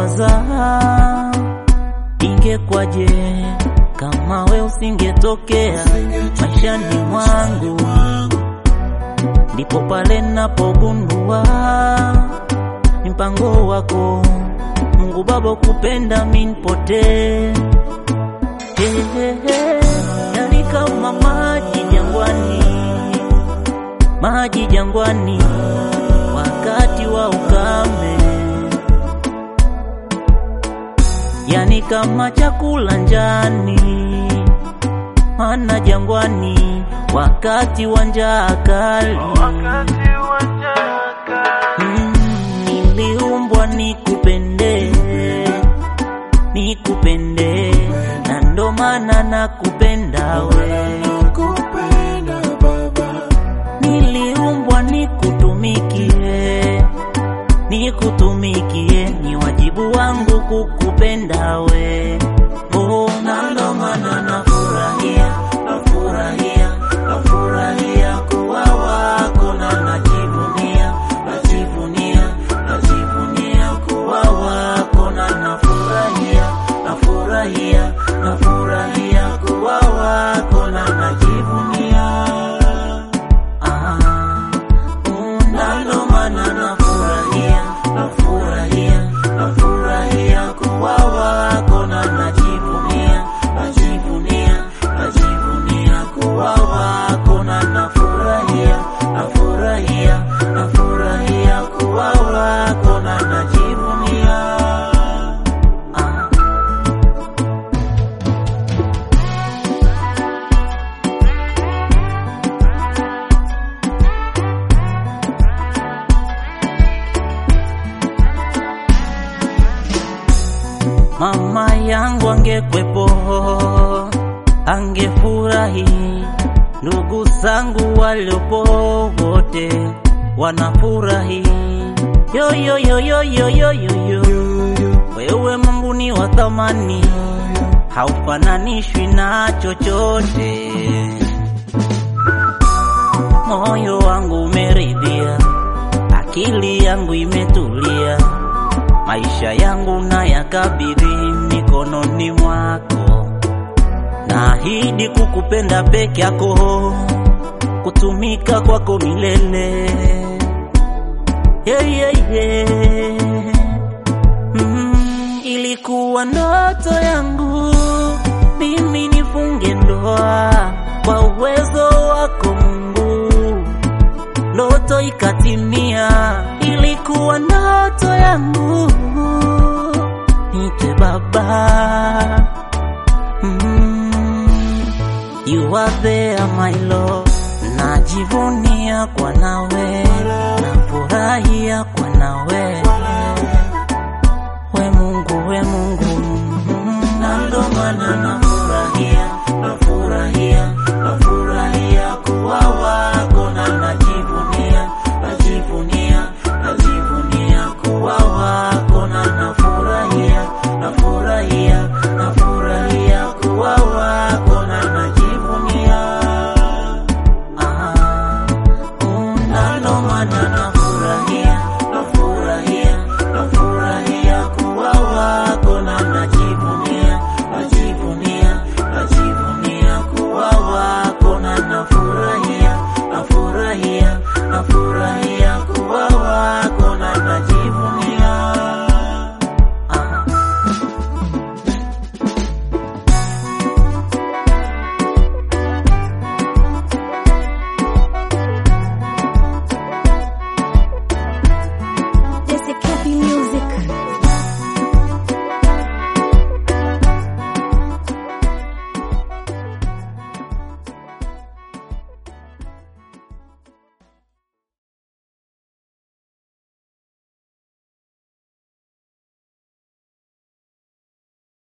nawaza ingekwaje kama we usingetokea maishani mwangu. Ndipo pale napogundua mpango wako Mungu Baba kupenda mimi nipotee. Yani kama maji jangwani wakati wa ukame, yani kama chakula njani mana jangwani wakati wa njaa kali. Niliumbwa nikupende na ndo maana nakupenda we. Niliumbwa nikutumikie, ni wajibu wangu kukupenda we. Na ndo maana nafurahia kuwa wako na najivunia kuwa wako na nafurahia kuwa wako na najivunia. Na ndo maana nafurahia kuwa wako na najivunia kuwa wako na nafurahia kuwa wako na najivunia. Mama yangu angekwepo angefurahi, ndugu zangu waliopo wote wanafurahi. Yo wewe Mungu ni wa thamani, haufananishwi na chochote. Moyo wangu umeridhia, akili yangu imetulia, maisha yangu na yakabidhi mikononi mwako. Naahidi kukupenda peke yako, kutumika kwako milele. Ilikuwa ndoto yangu mimi nifunge ndoa kwa uwezo wako Mungu, ndoto ikatimia. Ilikuwa ndoto yangu nite baba. You are there my Lord, najivunia kwa nawe.